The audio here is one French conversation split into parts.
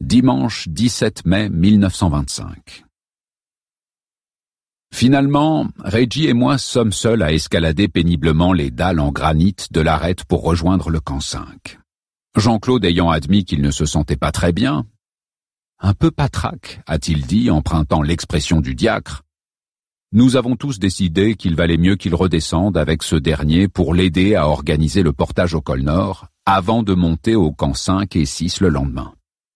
Dimanche 17 mai 1925. Finalement, Reggie et moi sommes seuls à escalader péniblement les dalles en granit de l'arête pour rejoindre le camp 5. Jean-Claude ayant admis qu'il ne se sentait pas très bien, « Un peu patraque », a-t-il dit, empruntant l'expression du diacre, nous avons tous décidé qu'il valait mieux qu'il redescende avec ce dernier pour l'aider à organiser le portage au col Nord avant de monter au camp 5 et 6 le lendemain.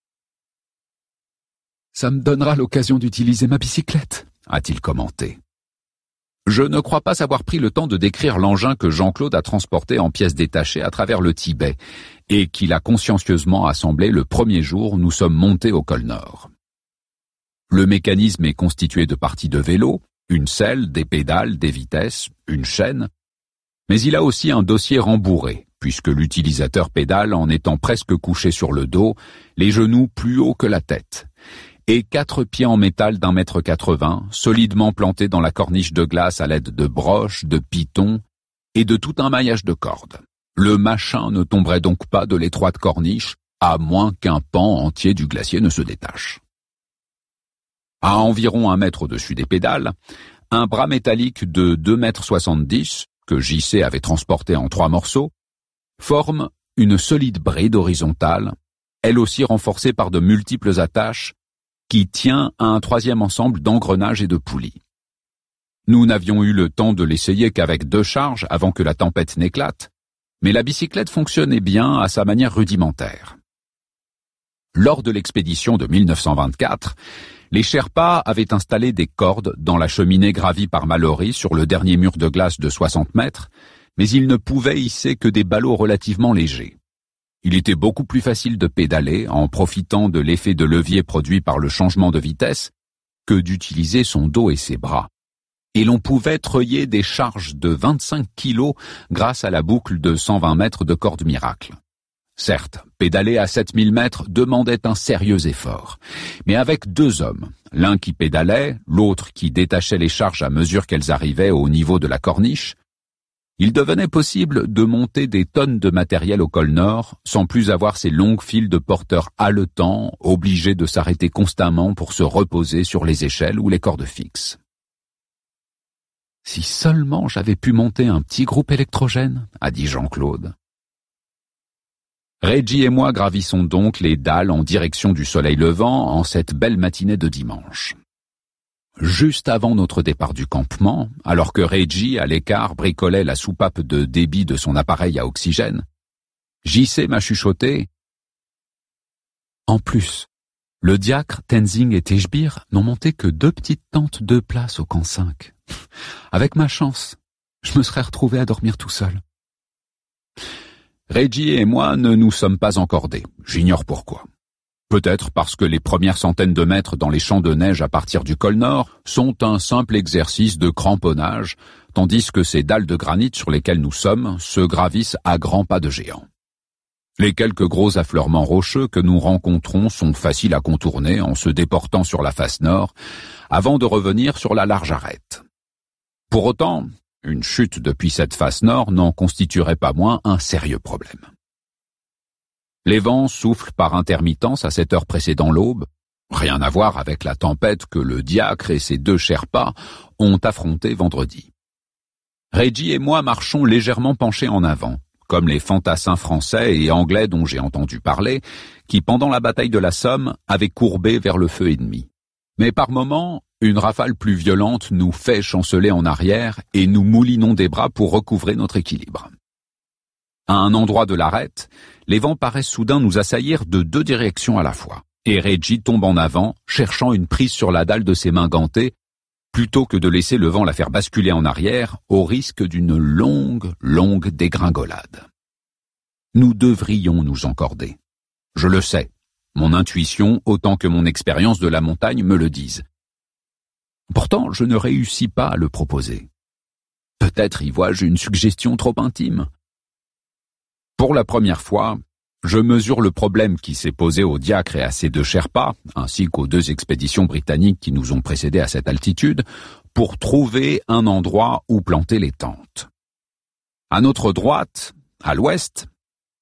« Ça me donnera l'occasion d'utiliser ma bicyclette », a-t-il commenté. Je ne crois pas avoir pris le temps de décrire l'engin que Jean-Claude a transporté en pièces détachées à travers le Tibet et qu'il a consciencieusement assemblé le premier jour où nous sommes montés au col Nord. Le mécanisme est constitué de parties de vélo, une selle, des pédales, des vitesses, une chaîne, mais il a aussi un dossier rembourré, puisque l'utilisateur pédale en étant presque couché sur le dos, les genoux plus hauts que la tête, et 4 pieds en métal d'1,80 m, solidement plantés dans la corniche de glace à l'aide de broches, de pitons et de tout un maillage de cordes. Le machin ne tomberait donc pas de l'étroite corniche, à moins qu'un pan entier du glacier ne se détache. À environ 1 mètre au-dessus des pédales, un bras métallique de 2,70 m, que JC avait transporté en 3 morceaux, forme une solide bride horizontale, elle aussi renforcée par de multiples attaches, qui tient à un 3e ensemble d'engrenages et de poulies. Nous n'avions eu le temps de l'essayer qu'avec 2 charges avant que la tempête n'éclate, mais la bicyclette fonctionnait bien à sa manière rudimentaire. Lors de l'expédition de 1924, les Sherpas avaient installé des cordes dans la cheminée gravie par Mallory sur le dernier mur de glace de 60 mètres, mais ils ne pouvaient hisser que des ballots relativement légers. Il était beaucoup plus facile de pédaler en profitant de l'effet de levier produit par le changement de vitesse que d'utiliser son dos et ses bras. Et l'on pouvait treuiller des charges de 25 kilos grâce à la boucle de 120 mètres de corde miracle. Certes, pédaler à 7000 mètres demandait un sérieux effort, mais avec 2 hommes, l'un qui pédalait, l'autre qui détachait les charges à mesure qu'elles arrivaient au niveau de la corniche, il devenait possible de monter des tonnes de matériel au col Nord sans plus avoir ces longues files de porteurs haletants, obligés de s'arrêter constamment pour se reposer sur les échelles ou les cordes fixes. Si seulement j'avais pu monter un petit groupe électrogène, a dit Jean-Claude. Reggie et moi gravissons donc les dalles en direction du soleil levant en cette belle matinée de dimanche. Juste avant notre départ du campement, alors que Reggie, à l'écart, bricolait la soupape de débit de son appareil à oxygène, JC m'a chuchoté « En plus, le diacre, Tenzing et Tejbir n'ont monté que 2 petites tentes 2 places au camp 5. Avec ma chance, je me serais retrouvé à dormir tout seul. » Reggie et moi ne nous sommes pas encordés, j'ignore pourquoi. Peut-être parce que les premières centaines de mètres dans les champs de neige à partir du col Nord sont un simple exercice de cramponnage, tandis que ces dalles de granit sur lesquelles nous sommes se gravissent à grands pas de géant. Les quelques gros affleurements rocheux que nous rencontrons sont faciles à contourner en se déportant sur la face nord, avant de revenir sur la large arête. Pour autant, une chute depuis cette face nord n'en constituerait pas moins un sérieux problème. Les vents soufflent par intermittence à cette heure précédant l'aube, rien à voir avec la tempête que le diacre et ses 2 Sherpas ont affrontée vendredi. Reggie et moi marchons légèrement penchés en avant, comme les fantassins français et anglais dont j'ai entendu parler, qui pendant la bataille de la Somme avaient courbé vers le feu ennemi. Mais par moments, une rafale plus violente nous fait chanceler en arrière et nous moulinons des bras pour recouvrer notre équilibre. À un endroit de l'arête, les vents paraissent soudain nous assaillir de 2 directions à la fois, et Reggie tombe en avant, cherchant une prise sur la dalle de ses mains gantées, plutôt que de laisser le vent la faire basculer en arrière, au risque d'une longue dégringolade. Nous devrions nous encorder. Je le sais, mon intuition autant que mon expérience de la montagne me le disent. Pourtant, je ne réussis pas à le proposer. Peut-être y vois-je une suggestion trop intime. Pour la première fois, je mesure le problème qui s'est posé au diacre et à ses 2 Sherpas, ainsi qu'aux 2 expéditions britanniques qui nous ont précédés à cette altitude, pour trouver un endroit où planter les tentes. À notre droite, à l'ouest,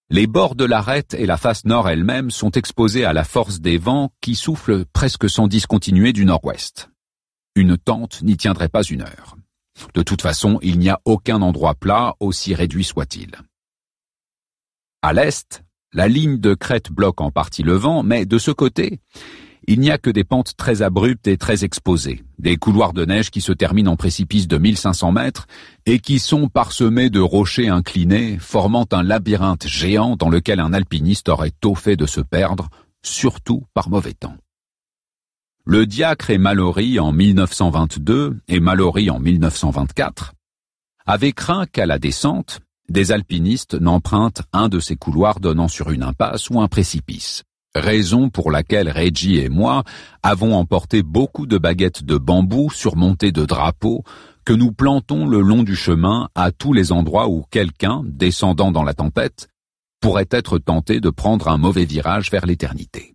Les bords de l'arête et la face nord elle-même sont exposés à la force des vents qui soufflent presque sans discontinuer du nord-ouest. Une tente n'y tiendrait pas une heure. De toute façon, il n'y a aucun endroit plat, aussi réduit soit-il. À l'est, la ligne de crête bloque en partie le vent, mais de ce côté, il n'y a que des pentes très abruptes et très exposées, des couloirs de neige qui se terminent en précipices de 1500 mètres et qui sont parsemés de rochers inclinés, formant un labyrinthe géant dans lequel un alpiniste aurait tôt fait de se perdre, surtout par mauvais temps. Le Diacre et Mallory en 1922 et Mallory en 1924 avaient craint qu'à la descente, des alpinistes n'empruntent un de ces couloirs donnant sur une impasse ou un précipice. Raison pour laquelle Reggie et moi avons emporté beaucoup de baguettes de bambou surmontées de drapeaux que nous plantons le long du chemin à tous les endroits où quelqu'un, descendant dans la tempête, pourrait être tenté de prendre un mauvais virage vers l'éternité.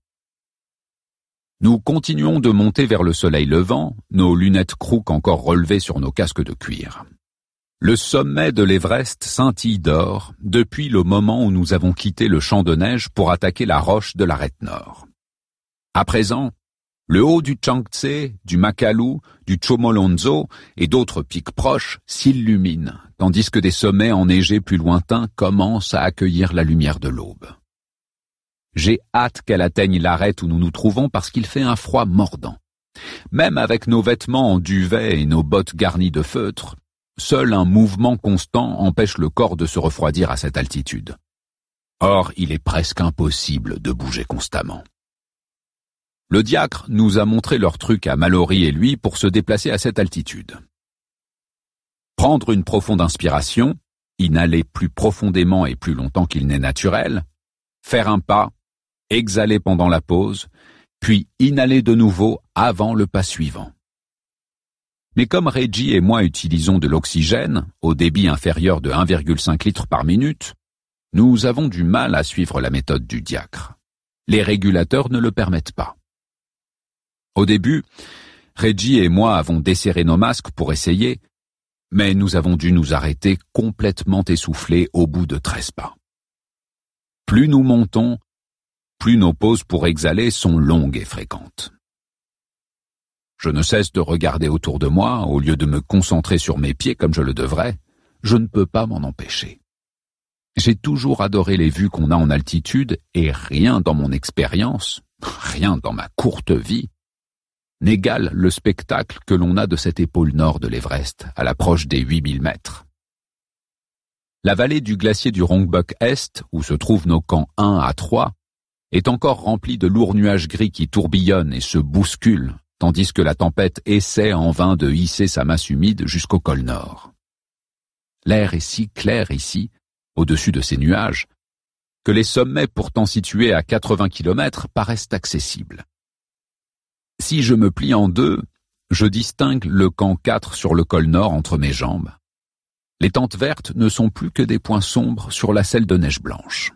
Nous continuons de monter vers le soleil levant, nos lunettes Crook encore relevées sur nos casques de cuir. Le sommet de l'Everest scintille d'or depuis le moment où nous avons quitté le champ de neige pour attaquer la roche de l'arête nord. À présent, le haut du Changtse, du Makalu, du Chomolonzo et d'autres pics proches s'illuminent, tandis que des sommets enneigés plus lointains commencent à accueillir la lumière de l'aube. J'ai hâte qu'elle atteigne l'arête où nous nous trouvons parce qu'il fait un froid mordant. Même avec nos vêtements en duvet et nos bottes garnies de feutre, seul un mouvement constant empêche le corps de se refroidir à cette altitude. Or, il est presque impossible de bouger constamment. Le Diacre nous a montré leur truc à Mallory et lui pour se déplacer à cette altitude. Prendre une profonde inspiration, inhaler plus profondément et plus longtemps qu'il n'est naturel, faire un pas, exhaler pendant la pause, puis inhaler de nouveau avant le pas suivant. Mais comme Reggie et moi utilisons de l'oxygène, au débit inférieur de 1,5 litre par minute, nous avons du mal à suivre la méthode du Diacre. Les régulateurs ne le permettent pas. Au début, Reggie et moi avons desserré nos masques pour essayer, mais nous avons dû nous arrêter complètement essoufflés au bout de 13 pas. Plus nous montons, plus nos pauses pour exhaler sont longues et fréquentes. Je ne cesse de regarder autour de moi, au lieu de me concentrer sur mes pieds comme je le devrais. Je ne peux pas m'en empêcher. J'ai toujours adoré les vues qu'on a en altitude et rien dans mon expérience, rien dans ma courte vie, n'égale le spectacle que l'on a de cette épaule nord de l'Everest, à l'approche des 8000 mètres. La vallée du glacier du Rongbuk Est, où se trouvent nos camps 1 à 3, est encore remplie de lourds nuages gris qui tourbillonnent et se bousculent, tandis que la tempête essaie en vain de hisser sa masse humide jusqu'au col nord. L'air est si clair ici, au-dessus de ces nuages, que les sommets pourtant situés à 80 km paraissent accessibles. Si je me plie en deux, je distingue le camp 4 sur le col nord entre mes jambes. Les tentes vertes ne sont plus que des points sombres sur la selle de neige blanche.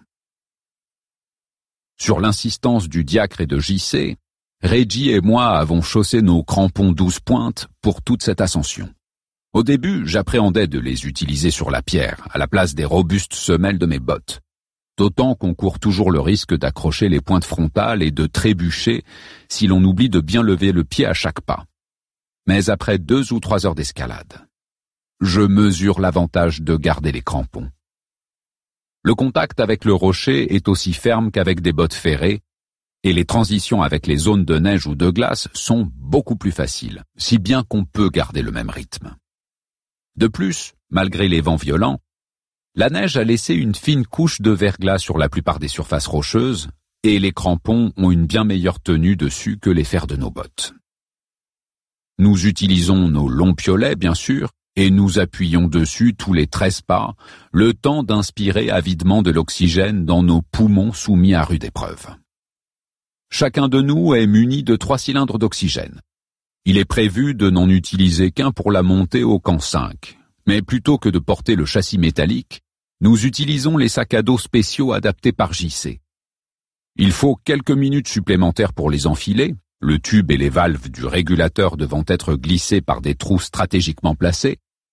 Sur l'insistance du Diacre et de JC, Reggie et moi avons chaussé nos crampons 12 pointes pour toute cette ascension. Au début, j'appréhendais de les utiliser sur la pierre, à la place des robustes semelles de mes bottes. D'autant qu'on court toujours le risque d'accrocher les pointes frontales et de trébucher si l'on oublie de bien lever le pied à chaque pas. Mais après 2 ou 3 heures d'escalade, je mesure l'avantage de garder les crampons. Le contact avec le rocher est aussi ferme qu'avec des bottes ferrées, et les transitions avec les zones de neige ou de glace sont beaucoup plus faciles, si bien qu'on peut garder le même rythme. De plus, malgré les vents violents, la neige a laissé une fine couche de verglas sur la plupart des surfaces rocheuses, et les crampons ont une bien meilleure tenue dessus que les fers de nos bottes. Nous utilisons nos longs piolets, bien sûr, et nous appuyons dessus tous les 13 pas, le temps d'inspirer avidement de l'oxygène dans nos poumons soumis à rude épreuve. Chacun de nous est muni de 3 cylindres d'oxygène. Il est prévu de n'en utiliser qu'un pour la montée au camp 5, mais plutôt que de porter le châssis métallique, nous utilisons les sacs à dos spéciaux adaptés par JC. Il faut quelques minutes supplémentaires pour les enfiler, le tube et les valves du régulateur devant être glissés par des trous stratégiquement placés,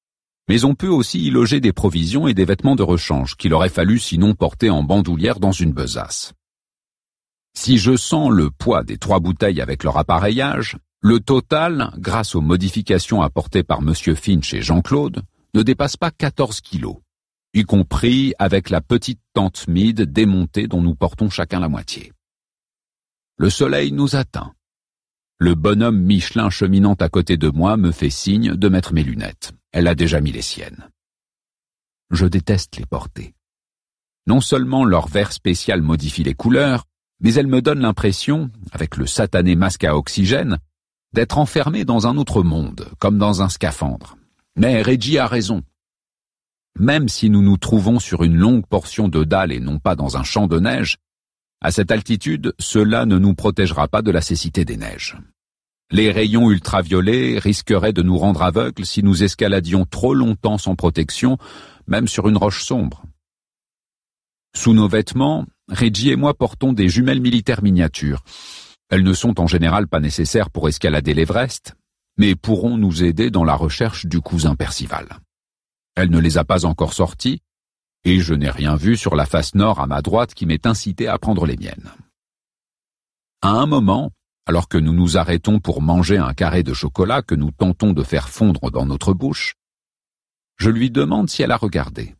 Mais on peut aussi y loger des provisions et des vêtements de rechange qu'il aurait fallu sinon porter en bandoulière dans une besace. Si je sens le poids des 3 bouteilles avec leur appareillage, le total, grâce aux modifications apportées par M. Finch et Jean-Claude, ne dépasse pas 14 kilos, y compris avec la petite tente Meade démontée dont nous portons chacun la moitié. Le soleil nous atteint. Le bonhomme Michelin cheminant à côté de moi me fait signe de mettre mes lunettes. Elle a déjà mis les siennes. Je déteste les porter. Non seulement leur verre spécial modifie les couleurs, mais elles me donnent l'impression, avec le satané masque à oxygène, d'être enfermé dans un autre monde, comme dans un scaphandre. Mais Reggie a raison. Même si nous nous trouvons sur une longue portion de dalle et non pas dans un champ de neige, à cette altitude, cela ne nous protégera pas de la cécité des neiges. Les rayons ultraviolets risqueraient de nous rendre aveugles si nous escaladions trop longtemps sans protection, même sur une roche sombre. Sous nos vêtements, Reggie et moi portons des jumelles militaires miniatures. Elles ne sont en général pas nécessaires pour escalader l'Everest, mais pourront nous aider dans la recherche du cousin Percival. Elle ne les a pas encore sorties, et je n'ai rien vu sur la face nord à ma droite qui m'ait incité à prendre les miennes. À un moment, alors que nous nous arrêtons pour manger un carré de chocolat que nous tentons de faire fondre dans notre bouche, je lui demande si elle a regardé.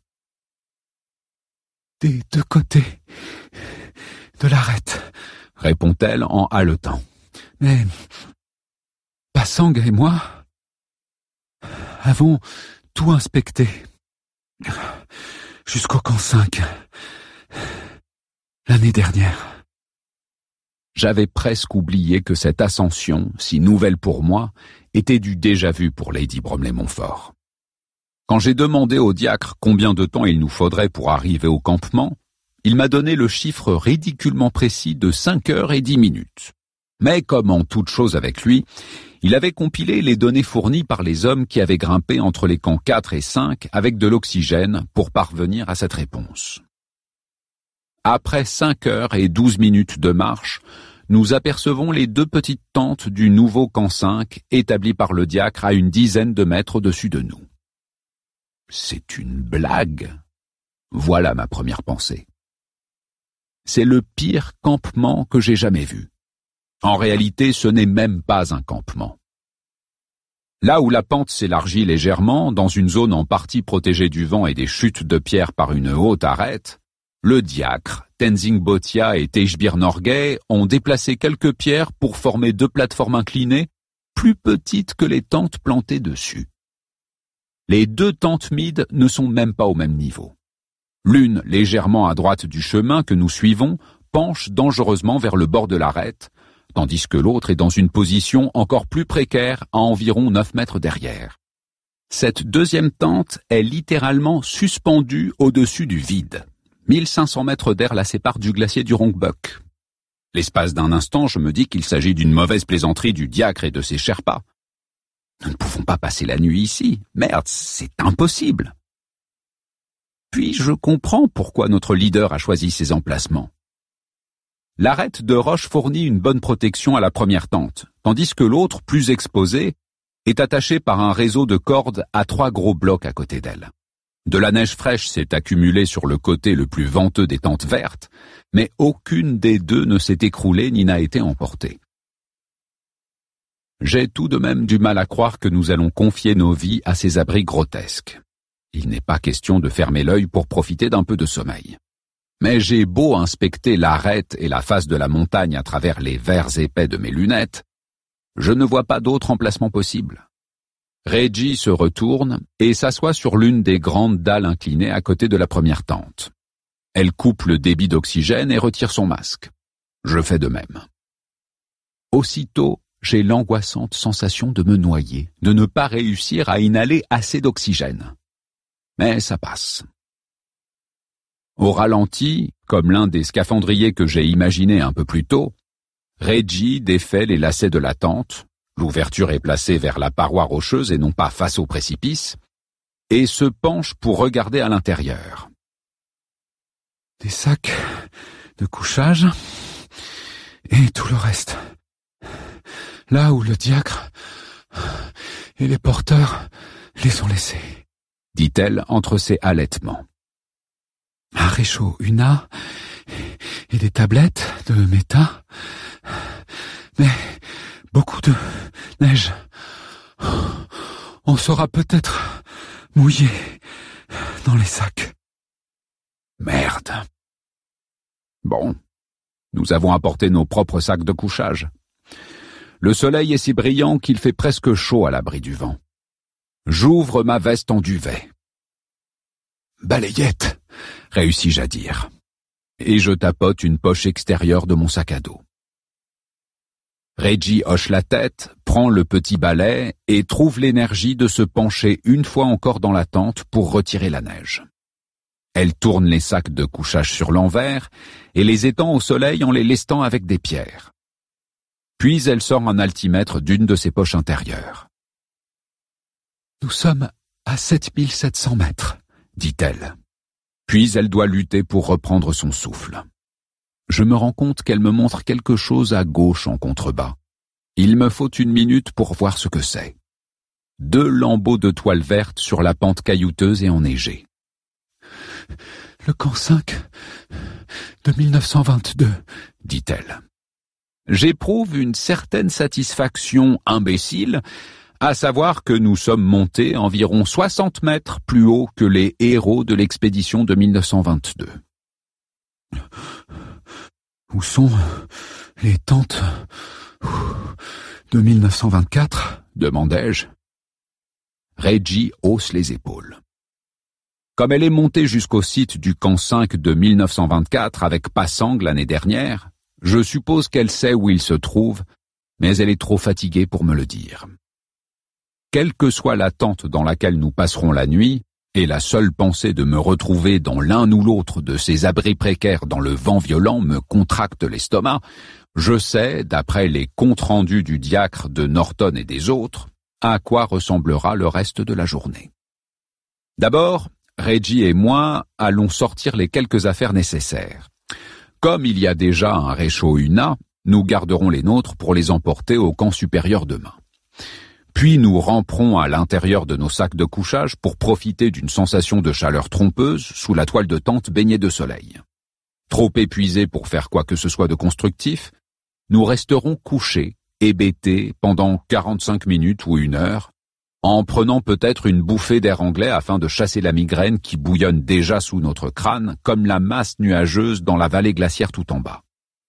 Des 2 côtés de l'arête, répond-elle en haletant. Mais Passang et moi avons tout inspecté, jusqu'au camp 5, l'année dernière. J'avais presque oublié que cette ascension, si nouvelle pour moi, était du déjà-vu pour Lady Bromley-Montfort. Quand j'ai demandé au diacre combien de temps il nous faudrait pour arriver au campement, il m'a donné le chiffre ridiculement précis de 5 heures et 10 minutes. Mais comme en toute chose avec lui, il avait compilé les données fournies par les hommes qui avaient grimpé entre les camps 4 et 5 avec de l'oxygène pour parvenir à cette réponse. Après 5 heures et 12 minutes de marche, nous apercevons les 2 petites tentes du nouveau camp 5 établies par le diacre à une dizaine de mètres au-dessus de nous. C'est une blague. Voilà ma première pensée. C'est le pire campement que j'ai jamais vu. En réalité, ce n'est même pas un campement. Là où la pente s'élargit légèrement, dans une zone en partie protégée du vent et des chutes de pierre par une haute arête, le diacre, Tenzing Botia et Teishbir Norgay ont déplacé quelques pierres pour former 2 plateformes inclinées, plus petites que les tentes plantées dessus. Les 2 tentes Meade ne sont même pas au même niveau. L'une, légèrement à droite du chemin que nous suivons, penche dangereusement vers le bord de l'arête, tandis que l'autre est dans une position encore plus précaire à environ 9 mètres derrière. Cette deuxième tente est littéralement suspendue au-dessus du vide. 1500 mètres d'air la séparent du glacier du Rongbuk. L'espace d'un instant, je me dis qu'il s'agit d'une mauvaise plaisanterie du diacre et de ses Sherpas. Nous ne pouvons pas passer la nuit ici. Merde, c'est impossible. Puis je comprends pourquoi notre leader a choisi ces emplacements. L'arête de roche fournit une bonne protection à la première tente, tandis que l'autre, plus exposée, est attachée par un réseau de cordes à 3 gros blocs à côté d'elle. De la neige fraîche s'est accumulée sur le côté le plus venteux des tentes vertes, mais aucune des 2 ne s'est écroulée ni n'a été emportée. J'ai tout de même du mal à croire que nous allons confier nos vies à ces abris grotesques. Il n'est pas question de fermer l'œil pour profiter d'un peu de sommeil. Mais j'ai beau inspecter l'arête et la face de la montagne à travers les verres épais de mes lunettes, je ne vois pas d'autre emplacement possible. Reggie se retourne et s'assoit sur l'une des grandes dalles inclinées à côté de la première tente. Elle coupe le débit d'oxygène et retire son masque. Je fais de même. Aussitôt, j'ai l'angoissante sensation de me noyer, de ne pas réussir à inhaler assez d'oxygène. Mais ça passe. Au ralenti, comme l'un des scaphandriers que j'ai imaginé un peu plus tôt, Reggie défait les lacets de la tente, l'ouverture est placée vers la paroi rocheuse et non pas face au précipice, et se penche pour regarder à l'intérieur. Des sacs de couchage et tout le reste. Là où le diacre et les porteurs les ont laissés. dit-elle entre ses halètements. Un réchaud Una et des tablettes de méta, mais beaucoup de neige. On sera peut-être mouillé dans les sacs. Merde. Bon, nous avons apporté nos propres sacs de couchage. Le soleil est si brillant qu'il fait presque chaud à l'abri du vent. J'ouvre ma veste en duvet. Balayette, réussis-je à dire. Et je tapote une poche extérieure de mon sac à dos. Reggie hoche la tête, prend le petit balai et trouve l'énergie de se pencher une fois encore dans la tente pour retirer la neige. Elle tourne les sacs de couchage sur l'envers et les étend au soleil en les lestant avec des pierres. Puis elle sort un altimètre d'une de ses poches intérieures. Nous sommes à 7700 mètres, dit-elle. Puis elle doit lutter pour reprendre son souffle. Je me rends compte qu'elle me montre quelque chose à gauche en contrebas. Il me faut une minute pour voir ce que c'est. 2 lambeaux de toile verte sur la pente caillouteuse et enneigée. Le camp 5 de 1922, dit-elle. J'éprouve une certaine satisfaction imbécile, à savoir que nous sommes montés environ 60 mètres plus haut que les héros de l'expédition de 1922. Où sont les tentes de 1924 ? demandai-je. Reggie hausse les épaules. Comme elle est montée jusqu'au site du camp 5 de 1924 avec Passang l'année dernière, je suppose qu'elle sait où il se trouve, mais elle est trop fatiguée pour me le dire. Quelle que soit la tente dans laquelle nous passerons la nuit, et la seule pensée de me retrouver dans l'un ou l'autre de ces abris précaires dans le vent violent me contracte l'estomac, je sais, d'après les comptes rendus du diacre de Norton et des autres, à quoi ressemblera le reste de la journée. D'abord, Reggie et moi allons sortir les quelques affaires nécessaires. Comme il y a déjà un réchaud Una, nous garderons les nôtres pour les emporter au camp supérieur demain. Puis nous ramperons à l'intérieur de nos sacs de couchage pour profiter d'une sensation de chaleur trompeuse sous la toile de tente baignée de soleil. Trop épuisés pour faire quoi que ce soit de constructif, nous resterons couchés, hébétés pendant 45 minutes ou 1 heure, en prenant peut-être une bouffée d'air anglais afin de chasser la migraine qui bouillonne déjà sous notre crâne comme la masse nuageuse dans la vallée glaciaire tout en bas.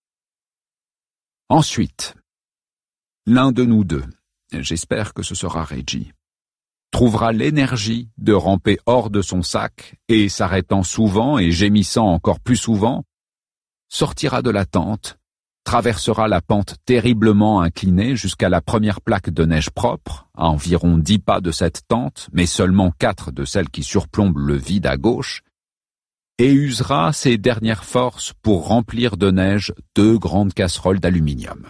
Ensuite, l'un de nous deux, j'espère que ce sera Reggie, trouvera l'énergie de ramper hors de son sac et, s'arrêtant souvent et gémissant encore plus souvent, sortira de la tente, traversera la pente terriblement inclinée jusqu'à la première plaque de neige propre, à environ 10 pas de cette tente, mais seulement 4 de celles qui surplombent le vide à gauche, et usera ses dernières forces pour remplir de neige 2 grandes casseroles d'aluminium.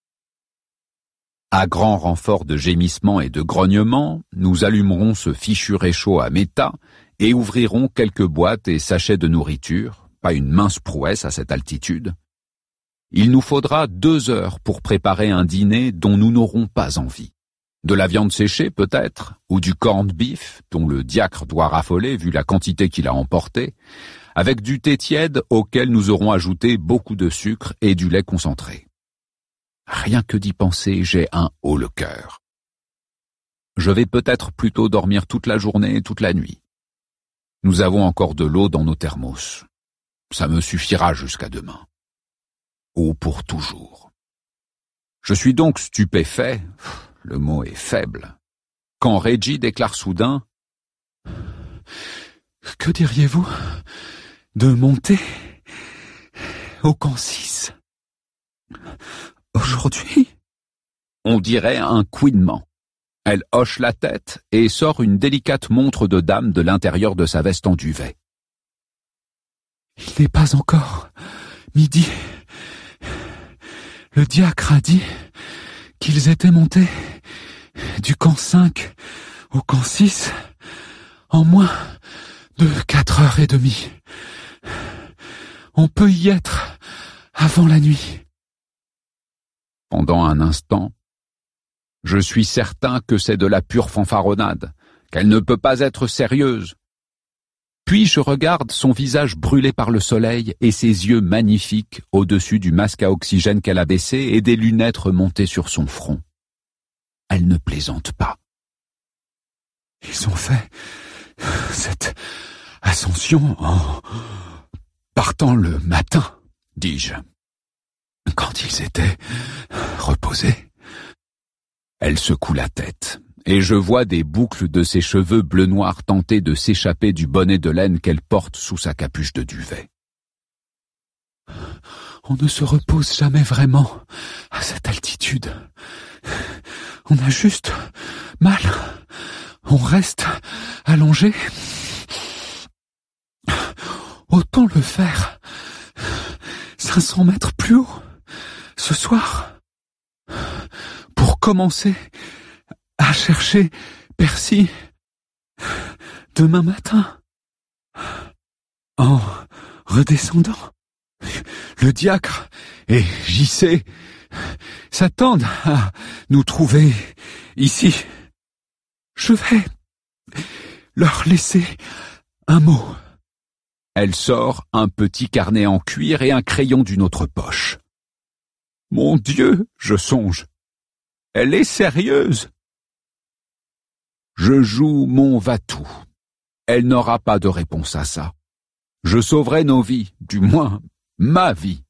À grand renfort de gémissements et de grognements, nous allumerons ce fichu réchaud à méta et ouvrirons quelques boîtes et sachets de nourriture, pas une mince prouesse à cette altitude. Il nous faudra 2 heures pour préparer un dîner dont nous n'aurons pas envie. De la viande séchée peut-être, ou du corned beef, dont le diacre doit raffoler vu la quantité qu'il a emportée, avec du thé tiède auquel nous aurons ajouté beaucoup de sucre et du lait concentré. Rien que d'y penser, j'ai un haut le cœur. Je vais peut-être plutôt dormir toute la journée et toute la nuit. Nous avons encore de l'eau dans nos thermos. Ça me suffira jusqu'à demain. Ou pour toujours. Je suis donc stupéfait, le mot est faible, quand Reggie déclare soudain « Que diriez-vous de monter au camp 6 aujourd'hui ?» On dirait un couinement. Elle hoche la tête et sort une délicate montre de dame de l'intérieur de sa veste en duvet. Il n'est pas encore midi. Le diacre a dit qu'ils étaient montés du camp 5 au camp 6 en moins de 4h30. On peut y être avant la nuit. Pendant un instant, je suis certain que c'est de la pure fanfaronnade, qu'elle ne peut pas être sérieuse. Puis je regarde son visage brûlé par le soleil et ses yeux magnifiques au-dessus du masque à oxygène qu'elle a baissé et des lunettes remontées sur son front. Elle ne plaisante pas. Ils ont fait cette ascension en partant le matin, dis-je. Quand ils étaient reposés. Elle secoue la tête, et je vois des boucles de ses cheveux bleu-noir tenter de s'échapper du bonnet de laine qu'elle porte sous sa capuche de duvet. On ne se repose jamais vraiment à cette altitude. On a juste mal. On reste allongé. Autant le faire 500 mètres plus haut ce soir pour commencer à chercher Percy demain matin. En redescendant, le diacre et JC s'attendent à nous trouver ici. Je vais leur laisser un mot. Elle sort un petit carnet en cuir et un crayon d'une autre poche. Mon Dieu, je songe. Elle est sérieuse. Je joue mon va-tout. Elle n'aura pas de réponse à ça. Je sauverai nos vies, du moins ma vie.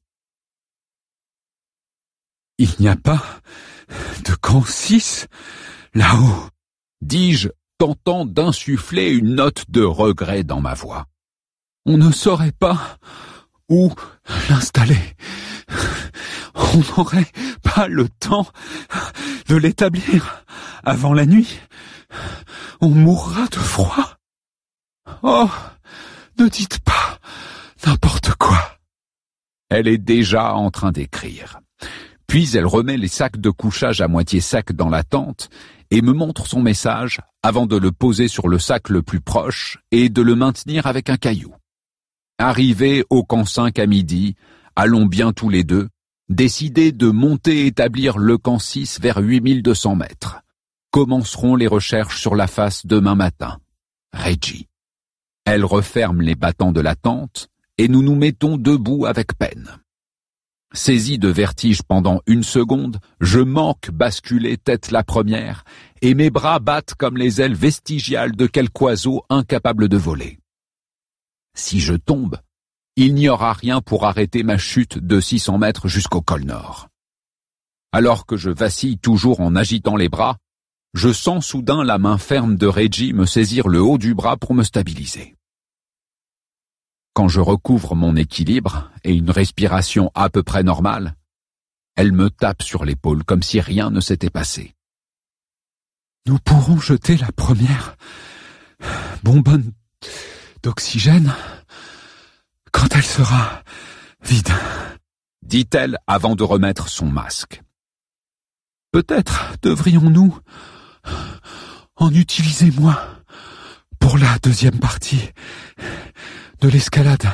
Il n'y a pas de camp 6 là-haut, dis-je, tentant d'insuffler une note de regret dans ma voix. On ne saurait pas où l'installer. On n'aurait pas le temps de l'établir avant la nuit. On mourra de froid. Oh, ne dites pas n'importe quoi. Elle est déjà en train d'écrire. Puis elle remet les sacs de couchage à moitié secs dans la tente et me montre son message avant de le poser sur le sac le plus proche et de le maintenir avec un caillou. Arrivés au camp 5 à midi, allons bien tous les deux, décider de monter et établir le camp 6 vers 8200 mètres. Commenceront les recherches sur la face demain matin. Reggie. Elle referme les battants de la tente et nous nous mettons debout avec peine. Saisi de vertige pendant une seconde, je manque basculer tête la première et mes bras battent comme les ailes vestigiales de quelque oiseau incapable de voler. Si je tombe, il n'y aura rien pour arrêter ma chute de 600 mètres jusqu'au col nord. Alors que je vacille toujours en agitant les bras, je sens soudain la main ferme de Reggie me saisir le haut du bras pour me stabiliser. Quand je recouvre mon équilibre et une respiration à peu près normale, elle me tape sur l'épaule comme si rien ne s'était passé. Nous pourrons jeter la première bonbonne d'oxygène quand elle sera vide, dit-elle avant de remettre son masque. Peut-être devrions-nous en utiliser moins pour la deuxième partie de l'escalade.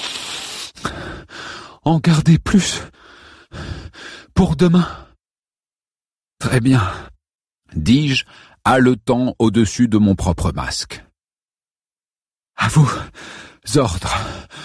En garder plus pour demain. Très bien, dis-je, haletant au-dessus de mon propre masque. À vos ordres,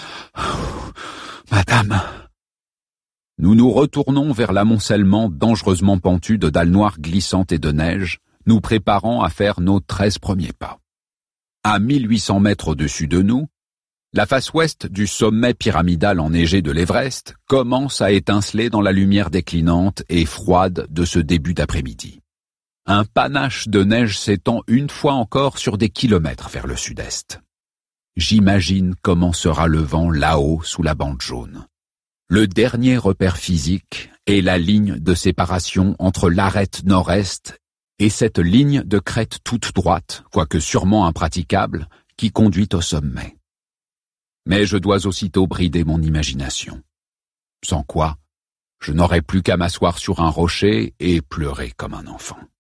madame. Nous nous retournons vers l'amoncellement dangereusement pentu de dalles noires glissantes et de neige, nous préparant à faire nos 13 premiers pas. À 1800 mètres au-dessus de nous, la face ouest du sommet pyramidal enneigé de l'Everest commence à étinceler dans la lumière déclinante et froide de ce début d'après-midi. Un panache de neige s'étend une fois encore sur des kilomètres vers le sud-est. J'imagine comment sera le vent là-haut sous la bande jaune. Le dernier repère physique est la ligne de séparation entre l'arête nord-est et cette ligne de crête toute droite, quoique sûrement impraticable, qui conduit au sommet. Mais je dois aussitôt brider mon imagination. Sans quoi, je n'aurais plus qu'à m'asseoir sur un rocher et pleurer comme un enfant.